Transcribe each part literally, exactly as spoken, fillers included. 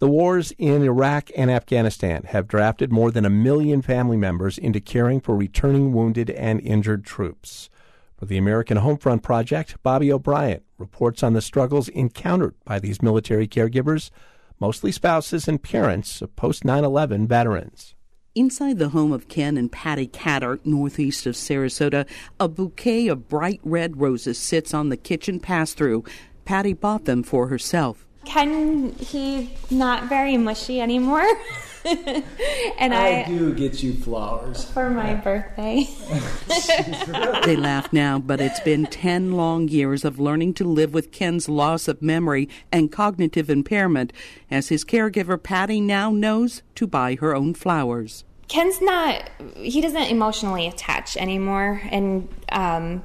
The wars in Iraq and Afghanistan have drafted more than a million family members into caring for returning wounded and injured troops. For the American Homefront Project, Bobby O'Brien reports on the struggles encountered by these military caregivers, mostly spouses and parents of post nine eleven veterans. Inside the home of Ken and Patty Catter, northeast of Sarasota, a bouquet of bright red roses sits on the kitchen pass-through. Patty bought them for herself. Ken, he's not very mushy anymore. and I, I do get you flowers. For my birthday. They laugh now, but it's been ten long years of learning to live with Ken's loss of memory and cognitive impairment, as his caregiver Patty now knows to buy her own flowers. Ken's not, he doesn't emotionally attach anymore, and um,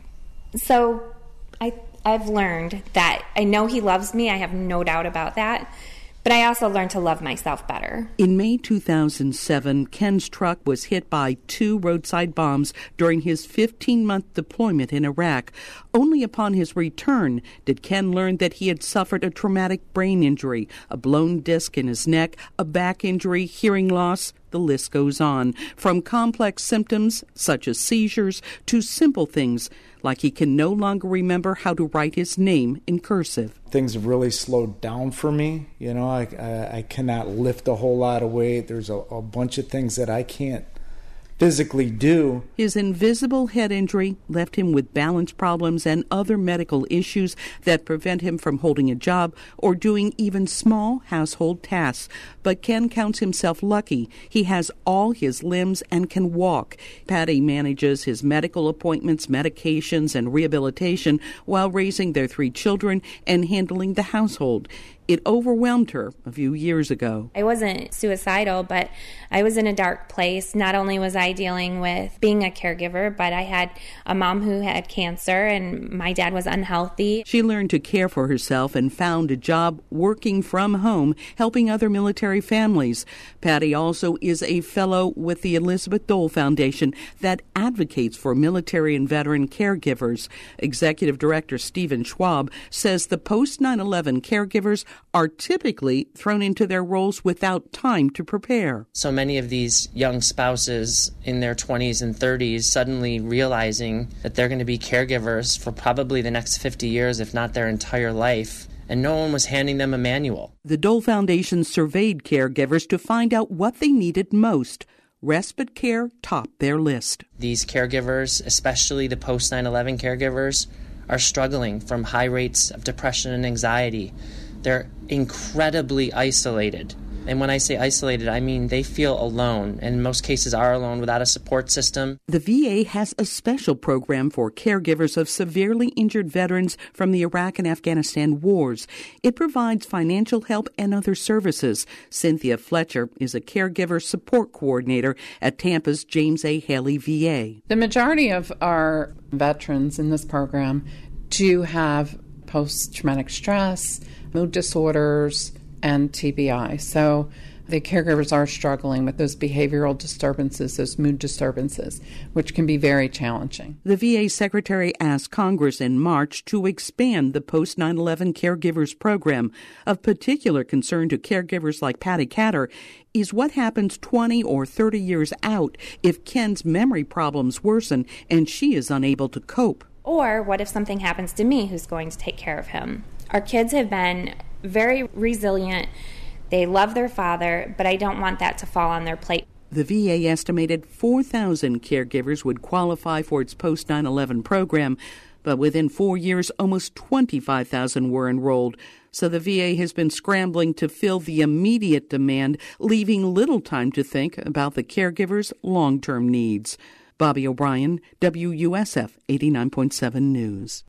so I I've learned that I know he loves me. I have no doubt about that. But I also learned to love myself better. In May two thousand seven, Ken's truck was hit by two roadside bombs during his fifteen-month deployment in Iraq. Only upon his return did Ken learn that he had suffered a traumatic brain injury, a blown disc in his neck, a back injury, hearing loss. The list goes on, from complex symptoms such as seizures to simple things like he can no longer remember how to write his name in cursive. Things have really slowed down for me. You know, I, I, I cannot lift a whole lot of weight. There's a, a bunch of things that I can't physically do. His invisible head injury left him with balance problems and other medical issues that prevent him from holding a job or doing even small household tasks. But Ken counts himself lucky. He has all his limbs and can walk. Patty manages his medical appointments, medications, and rehabilitation while raising their three children and handling the household. It overwhelmed her a few years ago. I wasn't suicidal, but I was in a dark place. Not only was I dealing with being a caregiver, but I had a mom who had cancer and my dad was unhealthy. She learned to care for herself and found a job working from home, helping other military families. Patty also is a fellow with the Elizabeth Dole Foundation that advocates for military and veteran caregivers. Executive Director Stephen Schwab says the post nine eleven caregivers are typically thrown into their roles without time to prepare. So many of these young spouses in their twenties and thirties suddenly realizing that they're going to be caregivers for probably the next fifty years, if not their entire life, and no one was handing them a manual. The Dole Foundation surveyed caregivers to find out what they needed most. Respite care topped their list. These caregivers, especially the post nine eleven caregivers, are struggling from high rates of depression and anxiety. They're incredibly isolated. And when I say isolated, I mean they feel alone, and in most cases are alone without a support system. The V A has a special program for caregivers of severely injured veterans from the Iraq and Afghanistan wars. It provides financial help and other services. Cynthia Fletcher is a caregiver support coordinator at Tampa's James A. Haley V A. The majority of our veterans in this program do have post-traumatic stress, mood disorders, and T B I. So the caregivers are struggling with those behavioral disturbances, those mood disturbances, which can be very challenging. The V A Secretary asked Congress in March to expand the post nine eleven caregivers program. Of particular concern to caregivers like Patty Catter is what happens twenty or thirty years out if Ken's memory problems worsen and she is unable to cope. Or what if something happens to me, who's going to take care of him? Our kids have been very resilient. They love their father, but I don't want that to fall on their plate. The V A estimated four thousand caregivers would qualify for its post nine eleven program, but within four years, almost twenty-five thousand were enrolled. So the V A has been scrambling to fill the immediate demand, leaving little time to think about the caregivers' long-term needs. Bobby O'Brien, W U S F eighty-nine point seven News.